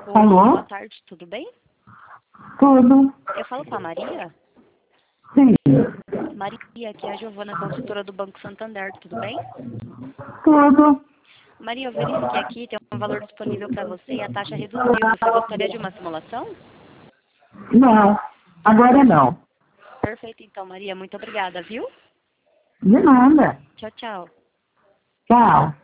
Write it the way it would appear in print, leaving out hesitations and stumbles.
Oi, Alô? boa tarde, tudo bem? Tudo? Eu falo com a Maria. Sim. Maria, aqui é a Giovana, consultora do Banco Santander, tudo bem? Tudo? Maria, eu verifiquei aqui, tem um valor disponível para você e a taxa reduziu. Você gostaria de uma simulação? Não. Agora não. Perfeito, então, Maria, muito obrigada, viu? De nada. Tchau, tchau. Tchau.